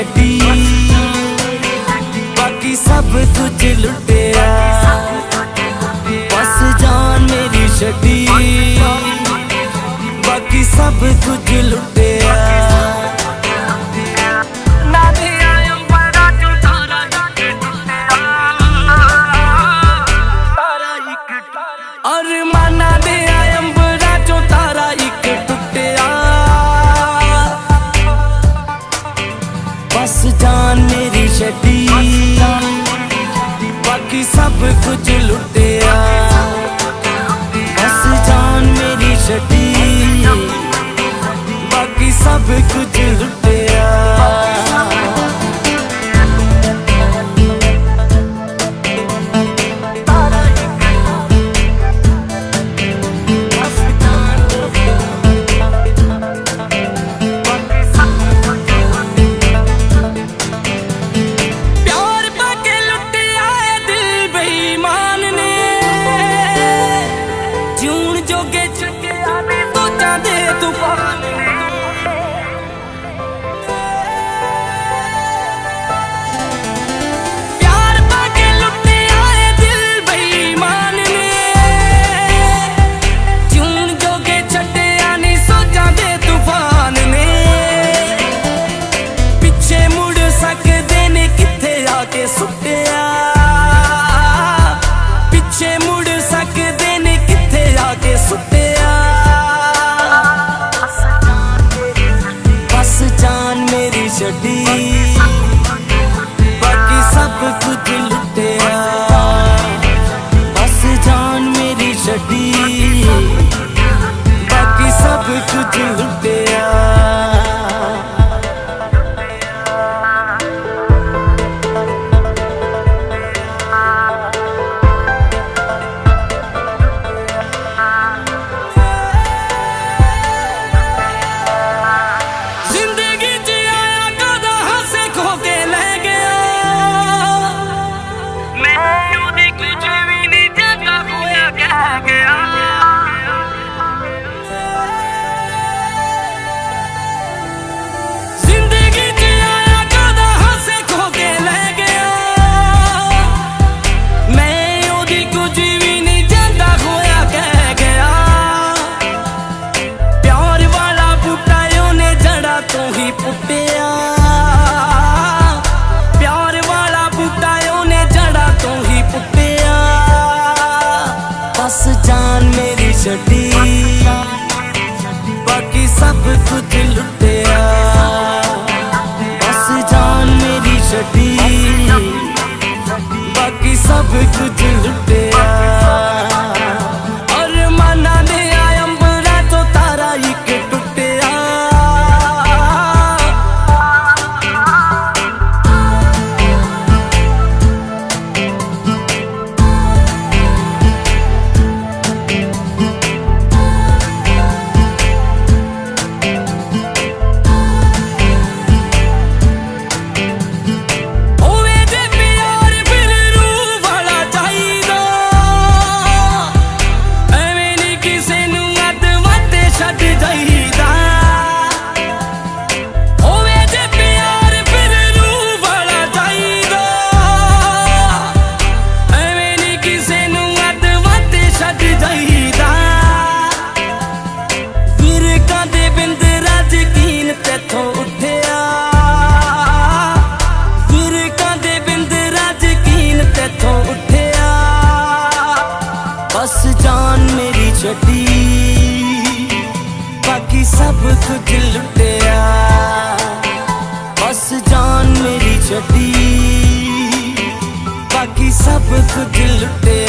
छड़ी, बाकी सब कुछ लुटिया। बस जान मेरी छड़ी, बाकी सब कुछ लुटिया। अरमाना दे अंबरा चो तारा एक टुटिया। बस जान मेरी छड़ी, बाकी सब कुछ लुटिया। बस जान मेरी छड़ी, बाकी सब कुछ लुटिया। पिछे मुड़ सकते ने किथे आके सुटिया। बस जान मेरी छड़ी, बाकी सब कुछ लुटिया। बस जान मेरी छड़ी, बाकी सब कुछ लुटिया। प्यार वाला बूटा ने जड़ा तो ही पुटिया। बस जान मेरी छड़ी, बाकी सब कुछ लुटिया। बस जान मेरी छड़ी, बाकी सब कुछ लुटिया। अरमाना दे अंबरा तो तारा एक टुटिया। बस जान मेरी छड़ी, बाकी सब कुछ लुटिया। बस जान मेरी छड़ी, बाकी सब कुछ लुटिया।